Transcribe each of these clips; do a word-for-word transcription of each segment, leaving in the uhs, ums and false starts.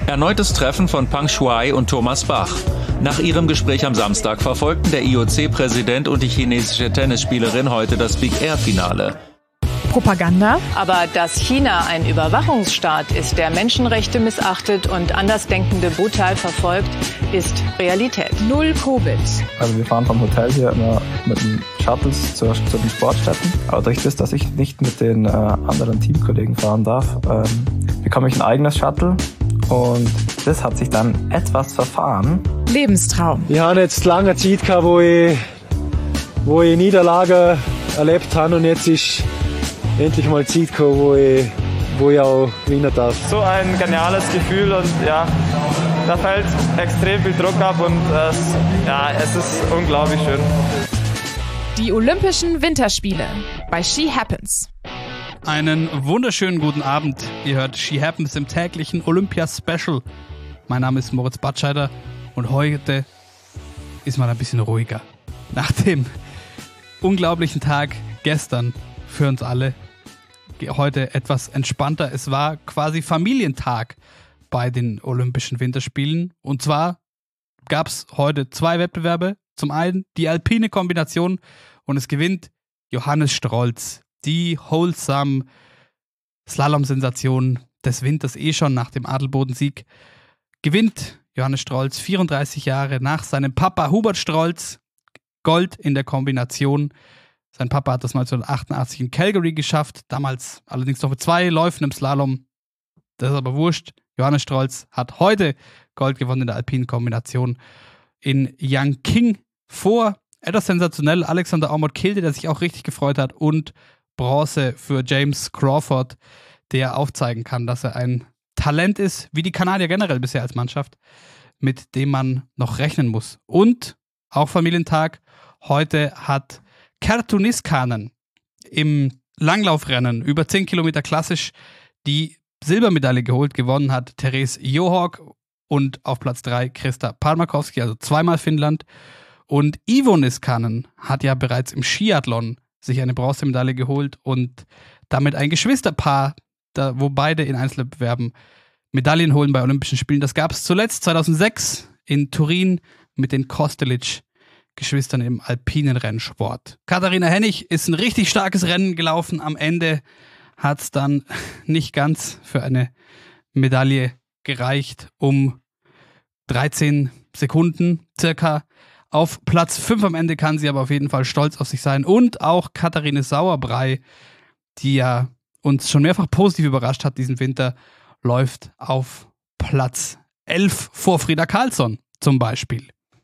Erneutes Treffen von Peng Shuai und Thomas Bach. Nach ihrem Gespräch am Samstag verfolgten der I O C-Präsident und die chinesische Tennisspielerin heute das Big Air-Finale. Propaganda. Aber dass China ein Überwachungsstaat ist, der Menschenrechte missachtet und Andersdenkende brutal verfolgt, ist Realität. Null Covid. Also wir fahren vom Hotel hier immer mit den Shuttles zu, zu den Sportstätten. Aber durch das, dass ich nicht mit den äh, anderen Teamkollegen fahren darf, ähm, bekomme ich ein eigenes Shuttle. Und das hat sich dann etwas verfahren. Lebenstraum. Ich habe jetzt lange Zeit gehabt, wo ich, wo ich Niederlagen erlebt habe und jetzt ist endlich mal Zeit gekommen, wo ich, wo ich auch gewinnen darf. So ein geniales Gefühl und ja, da fällt extrem viel Druck ab und es, ja, es ist unglaublich schön. Die Olympischen Winterspiele bei Ski Happens. Einen wunderschönen guten Abend. Ihr hört Ski Happens im täglichen Olympia-Special. Mein Name ist Moritz Batscheider und heute ist mal ein bisschen ruhiger. Nach dem unglaublichen Tag gestern für uns alle, heute etwas entspannter. Es war quasi Familientag bei den Olympischen Winterspielen. Und zwar gab es heute zwei Wettbewerbe. Zum einen die alpine Kombination und es gewinnt Johannes Strolz. Die wholesome Slalom-Sensation des Winters eh schon nach dem Adelboden-Sieg. Gewinnt Johannes Strolz, vierunddreißig Jahre nach seinem Papa Hubert Strolz, Gold in der Kombination. Sein Papa hat das neunzehnhundertachtundachtzig in Calgary geschafft, damals allerdings noch mit zwei Läufen im Slalom. Das ist aber wurscht. Johannes Strolz hat heute Gold gewonnen in der alpinen Kombination in Yangqing vor, etwas sensationell, Alexander Aumont-Kilde, der sich auch richtig gefreut hat, und Bronze für James Crawford, der aufzeigen kann, dass er ein Talent ist, wie die Kanadier generell bisher als Mannschaft, mit dem man noch rechnen muss. Und auch Familientag, heute hat Kerttu Niskanen im Langlaufrennen über zehn Kilometer klassisch die Silbermedaille geholt. Gewonnen hat Therese Johaug und auf Platz drei Krista Palmakowski, also zweimal Finnland. Und Iivo Niskanen hat ja bereits im Skiathlon sich eine Bronzemedaille geholt und damit ein Geschwisterpaar, da, wo beide in Einzelwettbewerben Medaillen holen bei Olympischen Spielen. Das gab es zuletzt zweitausendsechs in Turin mit den Kostelic-Geschwistern im alpinen Rennsport. Katharina Hennig ist ein richtig starkes Rennen gelaufen. Am Ende hat es dann nicht ganz für eine Medaille gereicht, um dreizehn Sekunden circa. Auf Platz fünf am Ende kann sie aber auf jeden Fall stolz auf sich sein. Und auch Katharine Sauerbrei, die ja uns schon mehrfach positiv überrascht hat diesen Winter, läuft auf Platz elf vor Frida Karlsson zum Beispiel.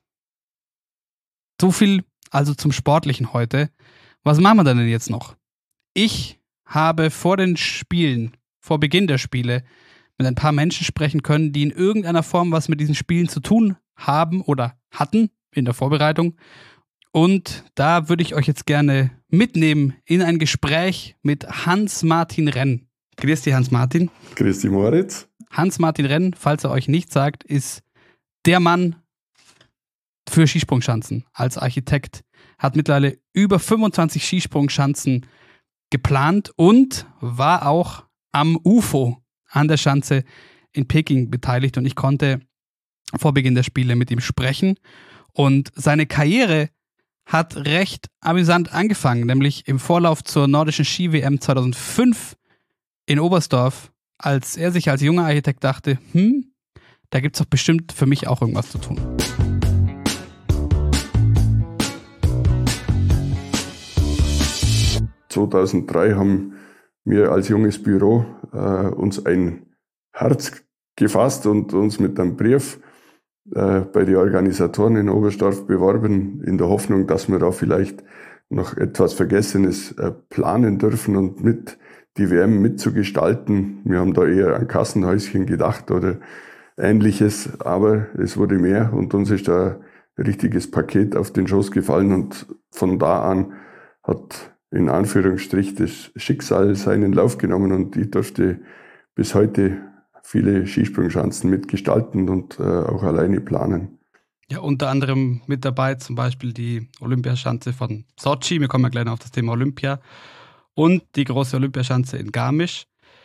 So viel also zum Sportlichen heute. Was machen wir denn jetzt noch? Ich habe vor den Spielen, vor Beginn der Spiele, mit ein paar Menschen sprechen können, die in irgendeiner Form was mit diesen Spielen zu tun haben oder hatten in der Vorbereitung. Und da würde ich euch jetzt gerne mitnehmen in ein Gespräch mit Hans-Martin Renn. Grüß dich, Hans-Martin. Grüß dich, Moritz. Hans-Martin Renn, falls er euch nicht sagt, ist der Mann für Skisprungschanzen als Architekt. Hat mittlerweile über fünfundzwanzig Skisprungschanzen geplant und war auch am U F O an der Schanze in Peking beteiligt. Und ich konnte vor Beginn der Spiele mit ihm sprechen. Und seine Karriere hat recht amüsant angefangen, nämlich im Vorlauf zur nordischen Ski-W M zweitausendfünf in Oberstdorf, als er sich als junger Architekt dachte, hm, da gibt es doch bestimmt für mich auch irgendwas zu tun. zweitausenddrei haben wir als junges Büro äh, uns ein Herz gefasst und uns mit einem Brief äh, bei den Organisatoren in Oberstdorf beworben, in der Hoffnung, dass wir da vielleicht noch etwas Vergessenes äh, planen dürfen und mit die W M mitzugestalten. Wir haben da eher an Kassenhäuschen gedacht oder Ähnliches, aber es wurde mehr und uns ist da ein richtiges Paket auf den Schoß gefallen und von da an hat in Anführungsstrich das Schicksal seinen Lauf genommen und ich durfte bis heute viele Skisprungschanzen mitgestalten und äh, auch alleine planen. Ja, unter anderem mit dabei zum Beispiel die Olympiaschanze von Sochi, wir kommen ja gleich noch auf das Thema Olympia, und die große Olympiaschanze in Garmisch.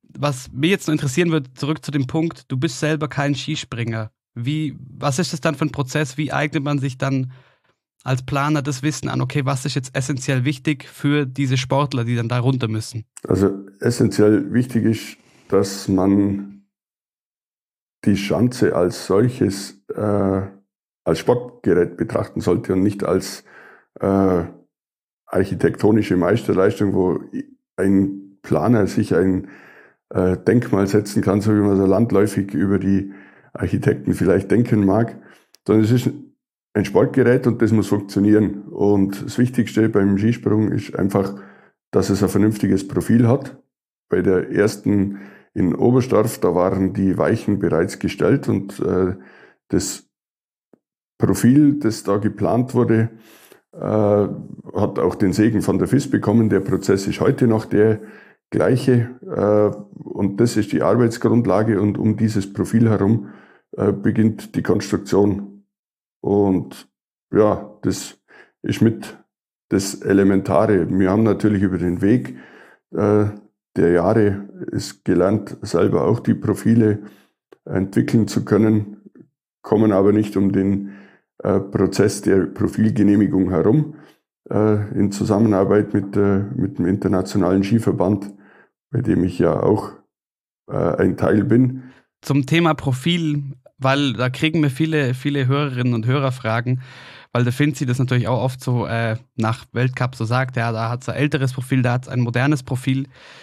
was mich jetzt noch interessieren würde, zurück zu dem Punkt, du bist selber kein Skispringer. Wie, was ist das dann für ein Prozess? Wie eignet man sich dann als Planer das Wissen an, okay, was ist jetzt essentiell wichtig für diese Sportler, die dann da runter müssen? Also essentiell wichtig ist, dass man die Schanze als solches äh, als Sportgerät betrachten sollte und nicht als äh, architektonische Meisterleistung, wo ein Planer sich ein äh, Denkmal setzen kann, so wie man so landläufig über die Architekten vielleicht denken mag, sondern es ist ein Sportgerät und das muss funktionieren. Und das Wichtigste beim Skisprung ist einfach, dass es ein vernünftiges Profil hat. Bei der ersten in Oberstdorf, da waren die Weichen bereits gestellt und äh, das Profil, das da geplant wurde, äh, hat auch den Segen von der F I S bekommen. Der Prozess ist heute noch der gleiche äh, und das ist die Arbeitsgrundlage und um dieses Profil herum äh, beginnt die Konstruktion. Und ja, das ist mit das Elementare. Wir haben natürlich über den Weg äh, der Jahre es gelernt, selber auch die Profile entwickeln zu können, kommen aber nicht um den äh, Prozess der Profilgenehmigung herum, äh, in Zusammenarbeit mit, äh, mit dem Internationalen Skiverband, bei dem ich ja auch äh, ein Teil bin. Zum Thema Profil, weil da kriegen wir viele, viele Hörerinnen und Hörer Fragen, weil der Finzi das natürlich auch oft so äh, nach Weltcup so sagt, ja, da hat es ein älteres Profil, da hat es ein modernes Profil.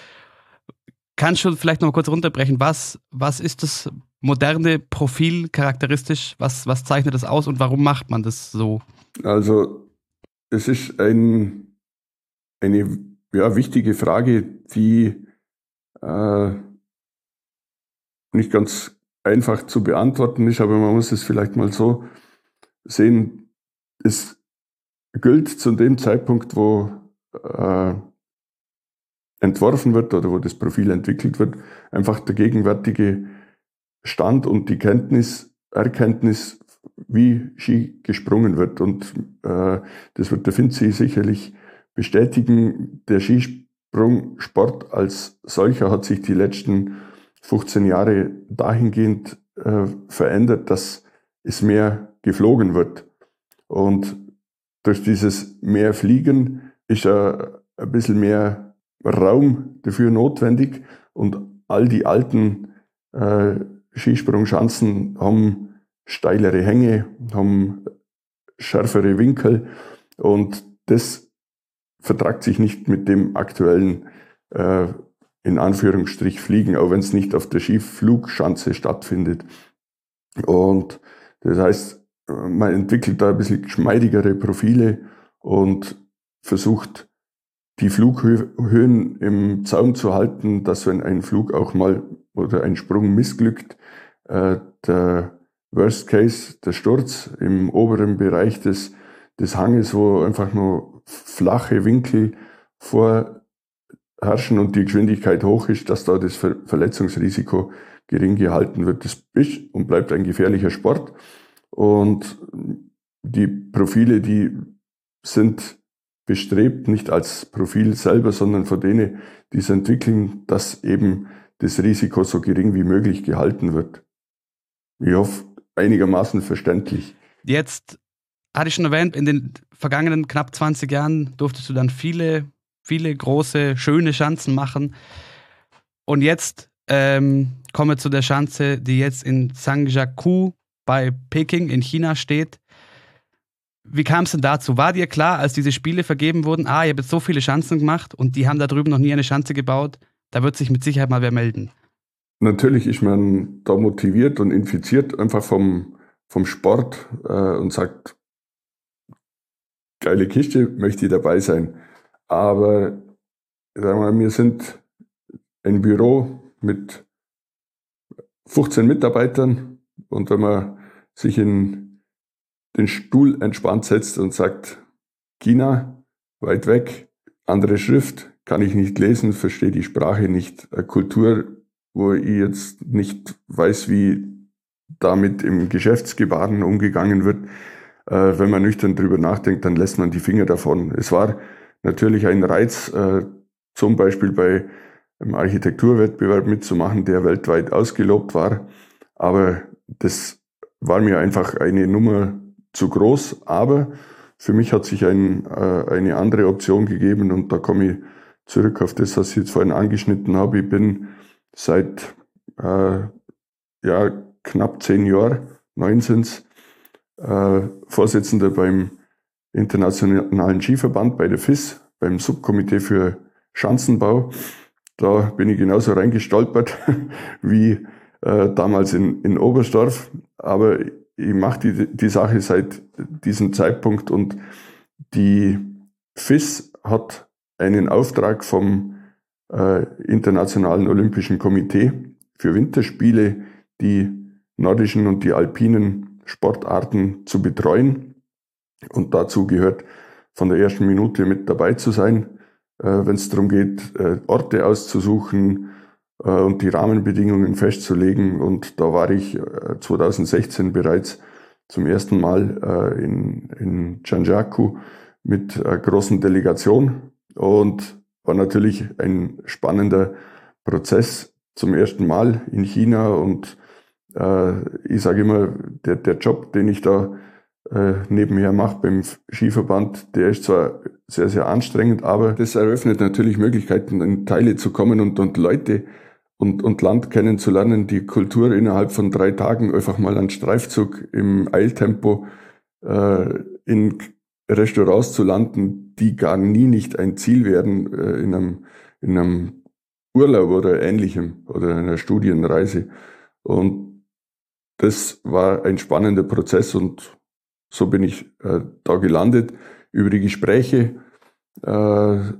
Kannst du vielleicht noch mal kurz runterbrechen, was, was ist das moderne Profil charakteristisch, was, was zeichnet das aus und warum macht man das so? Also es ist ein, eine ja, wichtige Frage, die äh, nicht ganz einfach zu beantworten ist, aber man muss es vielleicht mal so sehen, es gilt zu dem Zeitpunkt, wo äh, entworfen wird oder wo das Profil entwickelt wird, einfach der gegenwärtige Stand und die Kenntnis, Erkenntnis, wie Ski gesprungen wird. Und äh, das wird der Finzi sicherlich bestätigen. Der Skisprungsport als solcher hat sich die letzten fünfzehn Jahre dahingehend äh, verändert, dass es mehr geflogen wird. Und durch dieses mehr Fliegen ist äh, ein bisschen mehr Raum dafür notwendig und all die alten äh, Skisprungschanzen haben steilere Hänge, haben schärfere Winkel und das vertragt sich nicht mit dem aktuellen äh, in Anführungsstrich Fliegen, auch wenn es nicht auf der Skiflugschanze stattfindet. Und das heißt, man entwickelt da ein bisschen geschmeidigere Profile und versucht, die Flughöhen im Zaum zu halten, dass wenn ein Flug auch mal oder ein Sprung missglückt, äh, der Worst Case, der Sturz im oberen Bereich des, des Hanges, wo einfach nur flache Winkel vorherrschen und die Geschwindigkeit hoch ist, dass da das Ver- Verletzungsrisiko gering gehalten wird. Das ist und bleibt ein gefährlicher Sport. Und die Profile, die sind bestrebt, nicht als Profil selber, sondern von denen, die es entwickeln, dass eben das Risiko so gering wie möglich gehalten wird. Ich hoffe, einigermaßen verständlich. Jetzt hatte ich schon erwähnt, in den vergangenen knapp zwanzig Jahren durftest du dann viele, viele große, schöne Schanzen machen. Und jetzt ähm, kommen wir zu der Schanze, die jetzt in Zhangjiakou bei Peking in China steht. Wie kam es denn dazu? War dir klar, als diese Spiele vergeben wurden, ah, ihr habt jetzt so viele Schanzen gemacht und die haben da drüben noch nie eine Schanze gebaut, da wird sich mit Sicherheit mal wer melden? Natürlich ist man da motiviert und infiziert einfach vom, vom Sport äh, und sagt, geile Kiste, möchte ich dabei sein. Aber sagen wir, wir sind ein Büro mit fünfzehn Mitarbeitern und wenn man sich in den Stuhl entspannt setzt und sagt, China, weit weg, andere Schrift, kann ich nicht lesen, verstehe die Sprache nicht, eine Kultur, wo ich jetzt nicht weiß, wie damit im Geschäftsgebaren umgegangen wird. Äh, wenn man nüchtern drüber nachdenkt, dann lässt man die Finger davon. Es war natürlich ein Reiz, äh, zum Beispiel bei im Architekturwettbewerb mitzumachen, der weltweit ausgelobt war. Aber das war mir einfach eine Nummer zu groß. Aber für mich hat sich ein, äh, eine andere Option gegeben und da komme ich zurück auf das, was ich jetzt vorhin angeschnitten habe. Ich bin seit äh, ja, knapp zehn Jahren, neun sind's, äh, Vorsitzender beim Internationalen Skiverband, bei der F I S, beim Subkomitee für Schanzenbau. Da bin ich genauso reingestolpert wie äh, damals in, in Oberstdorf. Aber ich mache die, die Sache seit diesem Zeitpunkt und die F I S hat einen Auftrag vom äh, Internationalen Olympischen Komitee für Winterspiele, die nordischen und die alpinen Sportarten zu betreuen. Und dazu gehört von der ersten Minute mit dabei zu sein, äh, wenn es darum geht, äh, Orte auszusuchen äh, und die Rahmenbedingungen festzulegen. Und da war ich äh, zwanzig sechzehn bereits zum ersten Mal äh, in, in Zhangjiakou mit einer großen Delegation und war natürlich ein spannender Prozess zum ersten Mal in China. Und äh, ich sage immer, der, der Job, den ich da äh, nebenher mache beim Skiverband, der ist zwar sehr, sehr anstrengend, aber das eröffnet natürlich Möglichkeiten, in Teile zu kommen und, und Leute und, und Land kennenzulernen, die Kultur innerhalb von drei Tagen einfach mal einen Streifzug im Eiltempo äh, in Restaurants zu landen, die gar nie nicht ein Ziel werden äh, in einem, in einem Urlaub oder Ähnlichem oder einer Studienreise. Und das war ein spannender Prozess und so bin ich äh, da gelandet. Über die Gespräche äh, war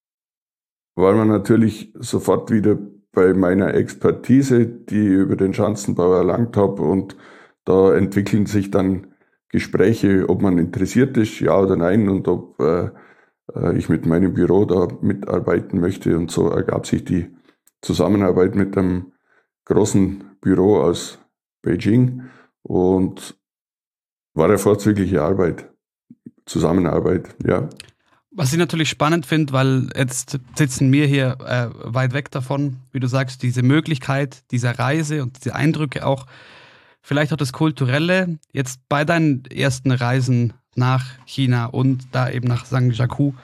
man natürlich sofort wieder bei meiner Expertise, die ich über den Schanzenbau erlangt habe, und da entwickeln sich dann Gespräche, ob man interessiert ist, ja oder nein, und ob äh, ich mit meinem Büro da mitarbeiten möchte. Und so ergab sich die Zusammenarbeit mit einem großen Büro aus Beijing und war eine vorzügliche Arbeit, Zusammenarbeit, ja. Was ich natürlich spannend finde, weil jetzt sitzen wir hier äh, weit weg davon, wie du sagst, diese Möglichkeit dieser Reise und diese Eindrücke auch, vielleicht auch das Kulturelle, jetzt bei deinen ersten Reisen nach China und da eben nach Zhangjiakou.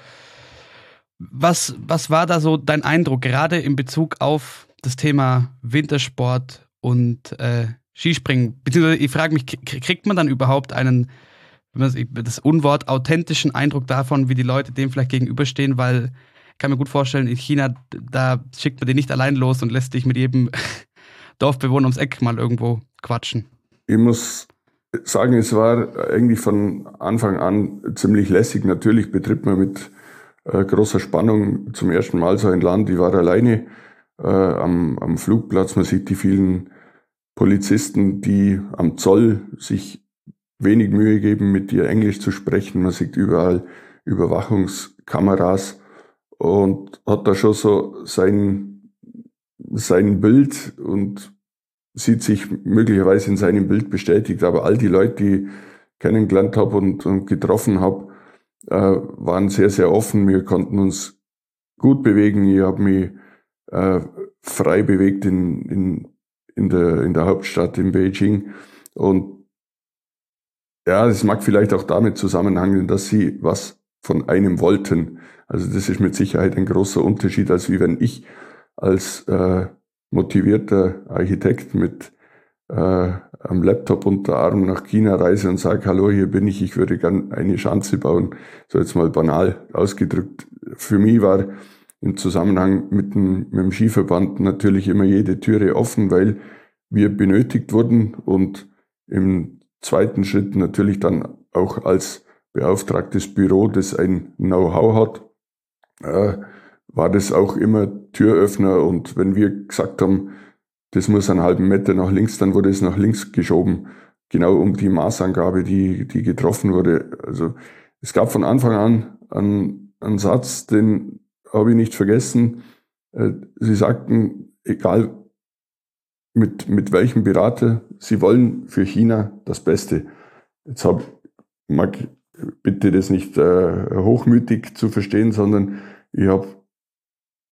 Was, was war da so dein Eindruck, gerade in Bezug auf das Thema Wintersport und äh, Skispringen? Beziehungsweise ich frage mich, kriegt man dann überhaupt einen, das Unwort, authentischen Eindruck davon, wie die Leute dem vielleicht gegenüberstehen? Weil ich kann mir gut vorstellen, in China, da schickt man den nicht allein los und lässt dich mit jedem Dorfbewohner ums Eck mal irgendwo quatschen. Ich muss sagen, es war eigentlich von Anfang an ziemlich lässig. Natürlich betritt man mit äh, großer Spannung zum ersten Mal so ein Land. Ich war alleine äh, am, am Flugplatz. Man sieht die vielen Polizisten, die am Zoll sich wenig Mühe geben, mit dir Englisch zu sprechen. Man sieht überall Überwachungskameras und hat da schon so sein, sein Bild und sieht sich möglicherweise in seinem Bild bestätigt. Aber all die Leute, die ich kennengelernt habe und, und getroffen habe, äh, waren sehr, sehr offen. Wir konnten uns gut bewegen. Ich habe mich äh, frei bewegt in, in, in, der, in der Hauptstadt in Beijing. Und ja, das mag vielleicht auch damit zusammenhängen, dass sie was von einem wollten. Also das ist mit Sicherheit ein großer Unterschied, als wie wenn ich als äh, motivierter Architekt mit äh, am Laptop unter Arm nach China reise und sage, hallo, hier bin ich, ich würde gern eine Schanze bauen. So jetzt mal banal ausgedrückt. Für mich war im Zusammenhang mit dem, mit dem Skiverband natürlich immer jede Türe offen, weil wir benötigt wurden und im zweiten Schritt natürlich dann auch als beauftragtes Büro, das ein Know-how hat, äh, war das auch immer Türöffner. Und wenn wir gesagt haben, das muss einen halben Meter nach links, dann wurde es nach links geschoben, genau um die Maßangabe, die, die getroffen wurde. Also es gab von Anfang an einen, einen Satz, den habe ich nicht vergessen. Sie sagten, egal mit, mit welchem Berater, Sie wollen für China das Beste. Jetzt hab, mag bitte das nicht äh, hochmütig zu verstehen, sondern ich habe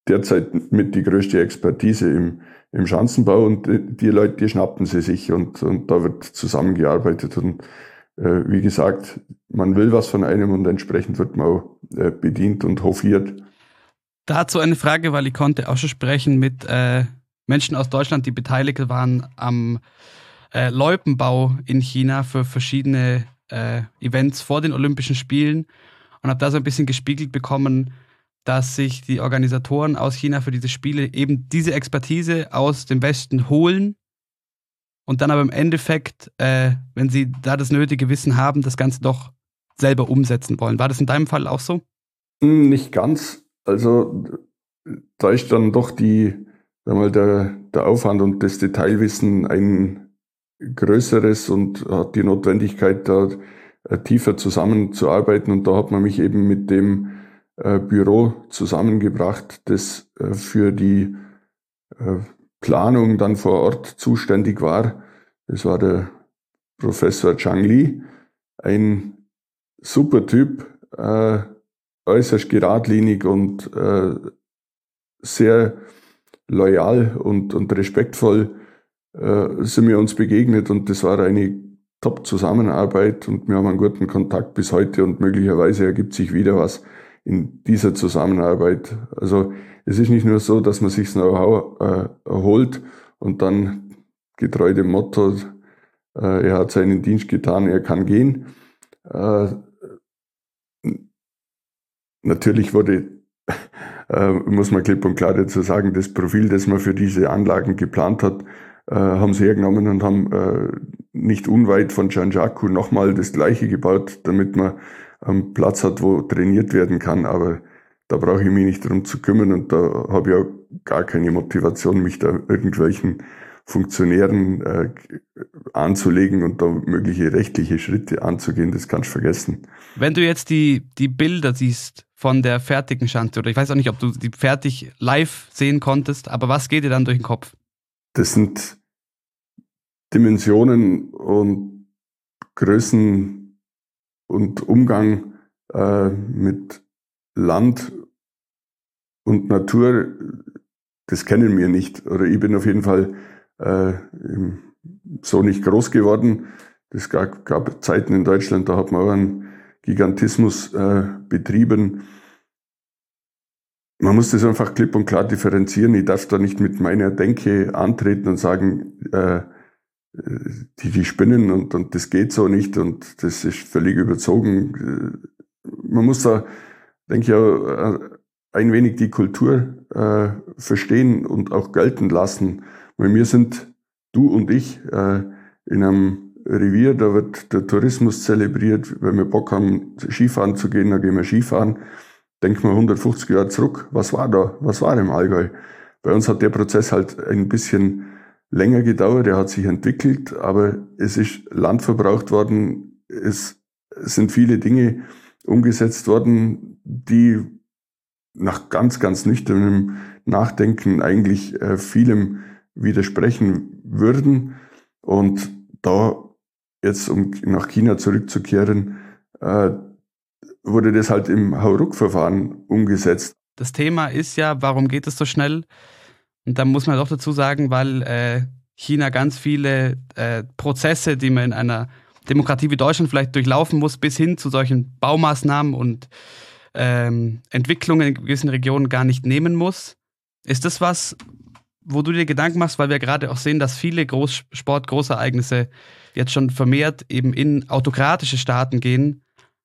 derzeit mit die größte Expertise im, im Schanzenbau und die Leute, die schnappten sie sich und, und da wird zusammengearbeitet und äh, wie gesagt, man will was von einem und entsprechend wird man auch äh, bedient und hofiert. Dazu eine Frage, weil ich konnte auch schon sprechen mit äh, Menschen aus Deutschland, die beteiligt waren am äh, Loipenbau in China für verschiedene äh, Events vor den Olympischen Spielen und habe da so ein bisschen gespiegelt bekommen, dass sich die Organisatoren aus China für diese Spiele eben diese Expertise aus dem Westen holen und dann aber im Endeffekt, äh, wenn sie da das nötige Wissen haben, das Ganze doch selber umsetzen wollen. War das in deinem Fall auch so? Nicht ganz. Also da ist dann doch die, sagen wir mal, der, der Aufwand und das Detailwissen ein größeres und hat die Notwendigkeit, da äh, tiefer zusammenzuarbeiten. Und da hat man mich eben mit dem äh, Büro zusammengebracht, das äh, für die äh, Planung dann vor Ort zuständig war. Das war der Professor Zhang Li, ein super Typ, äh, äußerst geradlinig und äh, sehr loyal und, und respektvoll äh, sind wir uns begegnet und das war eine Top-Zusammenarbeit und wir haben einen guten Kontakt bis heute und möglicherweise ergibt sich wieder was in dieser Zusammenarbeit. Also es ist nicht nur so, dass man sich das Know-how äh, erholt und dann getreu dem Motto, äh, er hat seinen Dienst getan, er kann gehen. Äh, natürlich wurde, äh, muss man klipp und klar dazu sagen, das Profil, das man für diese Anlagen geplant hat, äh, haben sie hergenommen und haben äh, nicht unweit von Zhangjiakou nochmal das Gleiche gebaut, damit man einen Platz hat, wo trainiert werden kann. Aber da brauche ich mich nicht darum zu kümmern und da habe ich auch gar keine Motivation, mich da irgendwelchen Funktionären äh, anzulegen und da mögliche rechtliche Schritte anzugehen. Das kannst du vergessen. Wenn du jetzt die, die Bilder siehst von der fertigen Schanze, oder ich weiß auch nicht, ob du die fertig live sehen konntest, aber was geht dir dann durch den Kopf? Das sind Dimensionen und Größen und Umgang äh, mit Land und Natur, das kennen wir nicht. Oder ich bin auf jeden Fall äh, so nicht groß geworden. Es gab, gab Zeiten in Deutschland, da hat man auch einen Gigantismus äh, betrieben. Man muss das einfach klipp und klar differenzieren. Ich darf da nicht mit meiner Denke antreten und sagen, äh, die, die spinnen und, und das geht so nicht und das ist völlig überzogen. Man muss da, denke ich, auch ein wenig die Kultur äh, verstehen und auch gelten lassen. Weil wir sind, du und ich, äh, in einem Revier, da wird der Tourismus zelebriert. Wenn wir Bock haben, Skifahren zu gehen, dann gehen wir Skifahren. Denken wir hundertfünfzig Jahre zurück, was war da? Was war im Allgäu? Bei uns hat der Prozess halt ein bisschen länger gedauert, er hat sich entwickelt, aber es ist Land verbraucht worden, es sind viele Dinge umgesetzt worden, die nach ganz, ganz nüchternem Nachdenken eigentlich äh, vielem widersprechen würden. Und da jetzt, um nach China zurückzukehren, äh, wurde das halt im Hauruck-Verfahren umgesetzt. Das Thema ist ja, warum geht es so schnell? Und da muss man doch dazu sagen, weil äh, China ganz viele äh, Prozesse, die man in einer Demokratie wie Deutschland vielleicht durchlaufen muss, bis hin zu solchen Baumaßnahmen und ähm, Entwicklungen in gewissen Regionen gar nicht nehmen muss. Ist das was, wo du dir Gedanken machst, weil wir gerade auch sehen, dass viele Großsport, Großereignisse jetzt schon vermehrt eben in autokratische Staaten gehen,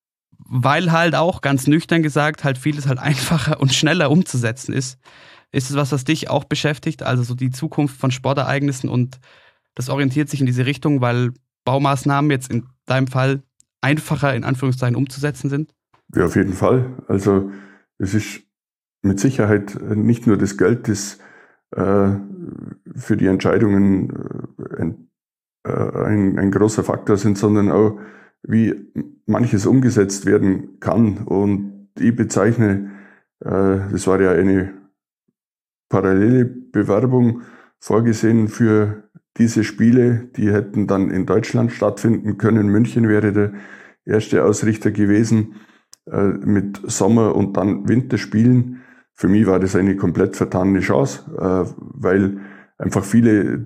weil halt auch, ganz nüchtern gesagt, halt vieles halt einfacher und schneller umzusetzen ist. Ist es was, was dich auch beschäftigt? Also so die Zukunft von Sportereignissen und das orientiert sich in diese Richtung, weil Baumaßnahmen jetzt in deinem Fall einfacher in Anführungszeichen umzusetzen sind? Ja, auf jeden Fall. Also es ist mit Sicherheit nicht nur das Geld, das äh, für die Entscheidungen äh, ein, äh, ein, ein großer Faktor sind, sondern auch, wie manches umgesetzt werden kann. Und ich bezeichne, äh, das war ja eine parallele Bewerbung vorgesehen für diese Spiele, die hätten dann in Deutschland stattfinden können. München wäre der erste Ausrichter gewesen äh, mit Sommer- und dann Winterspielen. für mich war das eine komplett vertane Chance, äh, weil einfach viele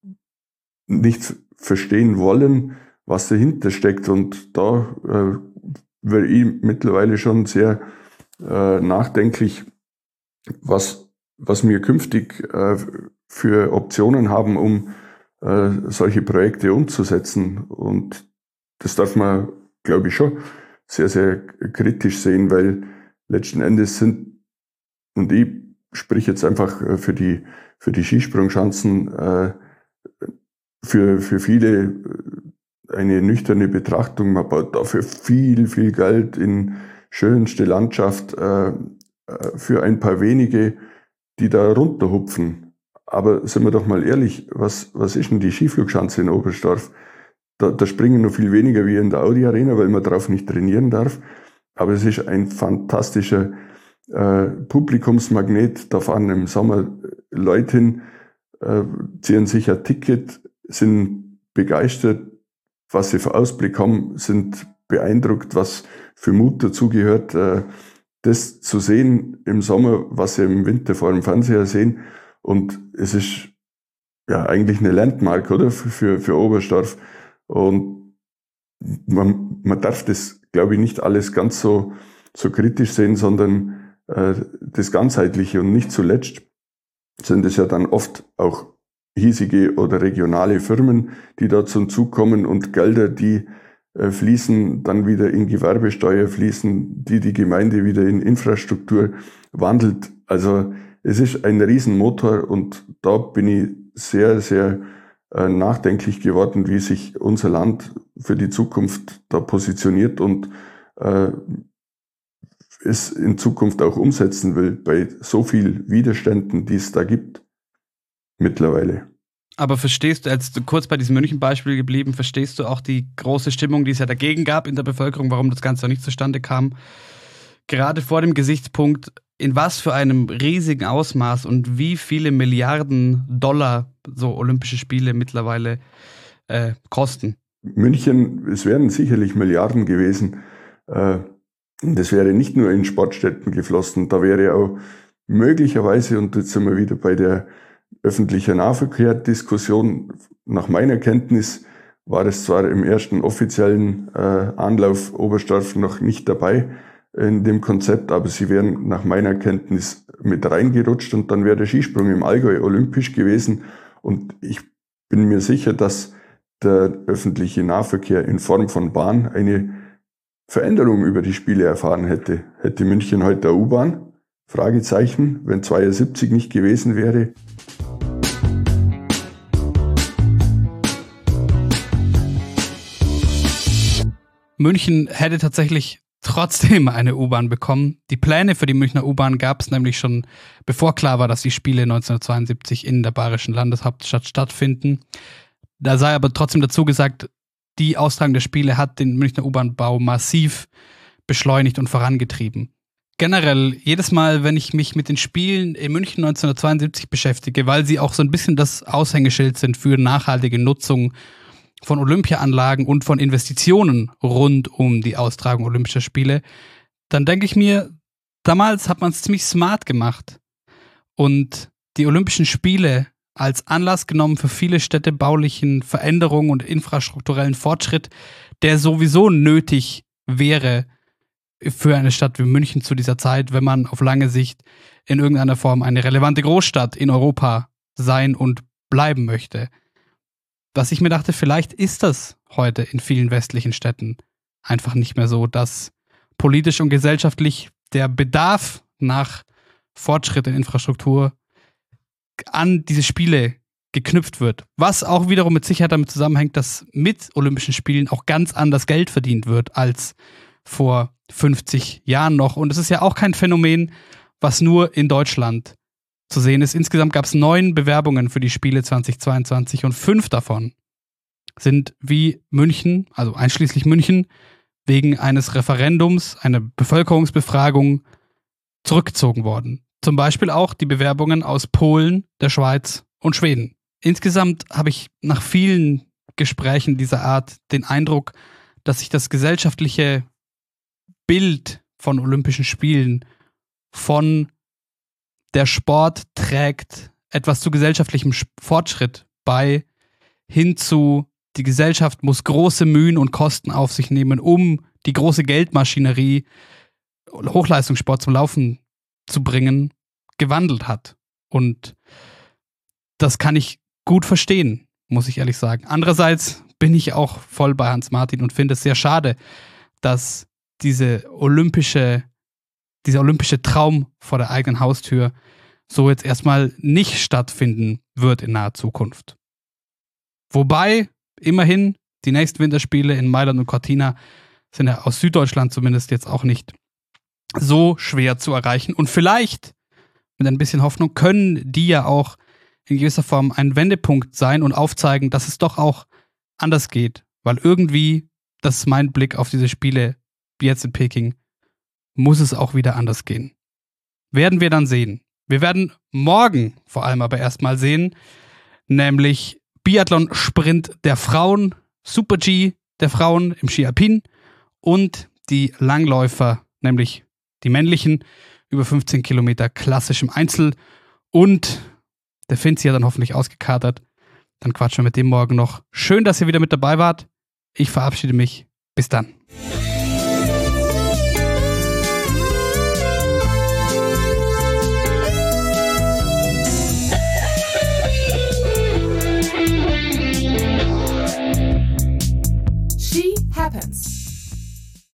nicht verstehen wollen, was dahinter steckt. Und da äh, wäre ich mittlerweile schon sehr äh, nachdenklich, was, was wir künftig äh, für Optionen haben, um äh, solche Projekte umzusetzen. Und das darf man, glaube ich, schon sehr, sehr kritisch sehen, weil letzten Endes sind, und ich spreche jetzt einfach für die, für die Skisprungschanzen, äh, für, für viele eine nüchterne Betrachtung. Man baut dafür viel, viel Geld in schönste Landschaft äh, für ein paar wenige, die da runterhupfen. Aber sind wir doch mal ehrlich, was, was ist denn die Skiflugschanze in Oberstdorf? Da, da springen noch viel weniger wie in der Audi Arena, weil man drauf nicht trainieren darf. Aber es ist ein fantastischer äh, Publikumsmagnet. Da fahren im Sommer Leute hin, äh, ziehen sich ein Ticket, sind begeistert, was sie für Ausblick haben, sind beeindruckt, was für Mut dazugehört, äh, das zu sehen im Sommer, was sie im Winter vor dem Fernseher sehen. Und es ist ja eigentlich eine Landmark, oder? Für, für Oberstdorf. Und man, man darf das, glaube ich, nicht alles ganz so, so kritisch sehen, sondern äh, das Ganzheitliche. Und nicht zuletzt sind es ja dann oft auch hiesige oder regionale Firmen, die da zum Zug kommen und Gelder, die äh, fließen, dann wieder in Gewerbesteuer fließen, die die Gemeinde wieder in Infrastruktur wandelt. Also es ist ein Riesenmotor und da bin ich sehr, sehr äh, nachdenklich geworden, wie sich unser Land für die Zukunft da positioniert und äh, es in Zukunft auch umsetzen will bei so viel Widerständen, die es da gibt. Mittlerweile. Aber verstehst du, als du kurz bei diesem München-Beispiel geblieben, verstehst du auch die große Stimmung, die es ja dagegen gab in der Bevölkerung, warum das Ganze auch nicht zustande kam? Gerade vor dem Gesichtspunkt, in was für einem riesigen Ausmaß und wie viele Milliarden Dollar so Olympische Spiele mittlerweile äh, kosten. München, es wären sicherlich Milliarden gewesen. Äh, das wäre nicht nur in Sportstätten geflossen, da wäre auch möglicherweise, und jetzt sind wir wieder bei der öffentlichen Nahverkehr-Diskussion, nach meiner Kenntnis war es zwar im ersten offiziellen äh, Anlauf Oberstdorf noch nicht dabei in dem Konzept, aber sie wären nach meiner Kenntnis mit reingerutscht und dann wäre der Skisprung im Allgäu olympisch gewesen. Und ich bin mir sicher, dass der öffentliche Nahverkehr in Form von Bahn eine Veränderung über die Spiele erfahren hätte. Hätte München heute eine U-Bahn? Fragezeichen, wenn zweiundsiebzig nicht gewesen wäre. München hätte tatsächlich trotzdem eine U-Bahn bekommen. Die Pläne für die Münchner U-Bahn gab es nämlich schon, bevor klar war, dass die Spiele neunzehnhundertzweiundsiebzig in der bayerischen Landeshauptstadt stattfinden. Da sei aber trotzdem dazu gesagt, die Austragung der Spiele hat den Münchner U-Bahn-Bau massiv beschleunigt und vorangetrieben. Generell, jedes Mal, wenn ich mich mit den Spielen in München neunzehnhundertzweiundsiebzig beschäftige, weil sie auch so ein bisschen das Aushängeschild sind für nachhaltige Nutzung von Olympiaanlagen und von Investitionen rund um die Austragung Olympischer Spiele, dann denke ich mir, damals hat man es ziemlich smart gemacht und die Olympischen Spiele als Anlass genommen für viele städtebaulichen Veränderungen und infrastrukturellen Fortschritt, der sowieso nötig wäre für eine Stadt wie München zu dieser Zeit, wenn man auf lange Sicht in irgendeiner Form eine relevante Großstadt in Europa sein und bleiben möchte. Was ich mir dachte, vielleicht ist das heute in vielen westlichen Städten einfach nicht mehr so, dass politisch und gesellschaftlich der Bedarf nach Fortschritt in Infrastruktur an diese Spiele geknüpft wird. Was auch wiederum mit Sicherheit damit zusammenhängt, dass mit Olympischen Spielen auch ganz anders Geld verdient wird als vor fünfzig Jahren noch. Und es ist ja auch kein Phänomen, was nur in Deutschland zu sehen ist. Insgesamt gab es neun Bewerbungen für die Spiele zweitausendzweiundzwanzig und fünf davon sind wie München, also einschließlich München, wegen eines Referendums, einer Bevölkerungsbefragung zurückgezogen worden. Zum Beispiel auch die Bewerbungen aus Polen, der Schweiz und Schweden. Insgesamt habe ich nach vielen Gesprächen dieser Art den Eindruck, dass sich das gesellschaftliche Bild von Olympischen Spielen von der Sport trägt etwas zu gesellschaftlichem Fortschritt bei, hinzu, die Gesellschaft muss große Mühen und Kosten auf sich nehmen, um die große Geldmaschinerie Hochleistungssport zum Laufen zu bringen, gewandelt hat. Und das kann ich gut verstehen, muss ich ehrlich sagen. Andererseits bin ich auch voll bei Hans-Martin und finde es sehr schade, dass diese olympische, dieser olympische Traum vor der eigenen Haustür so jetzt erstmal nicht stattfinden wird in naher Zukunft. Wobei, immerhin, die nächsten Winterspiele in Mailand und Cortina sind ja aus Süddeutschland zumindest jetzt auch nicht so schwer zu erreichen. Und vielleicht, mit ein bisschen Hoffnung, können die ja auch in gewisser Form ein Wendepunkt sein und aufzeigen, dass es doch auch anders geht. Weil irgendwie, das ist mein Blick auf diese Spiele jetzt in Peking, muss es auch wieder anders gehen. Werden wir dann sehen. Wir werden morgen vor allem aber erstmal sehen, nämlich Biathlon-Sprint der Frauen, Super-G der Frauen im Ski Alpin und die Langläufer, nämlich die männlichen, über fünfzehn Kilometer klassisch im Einzel. Und der Finzi hat dann hoffentlich ausgekatert. Dann quatschen wir mit dem morgen noch. Schön, dass ihr wieder mit dabei wart. Ich verabschiede mich. Bis dann.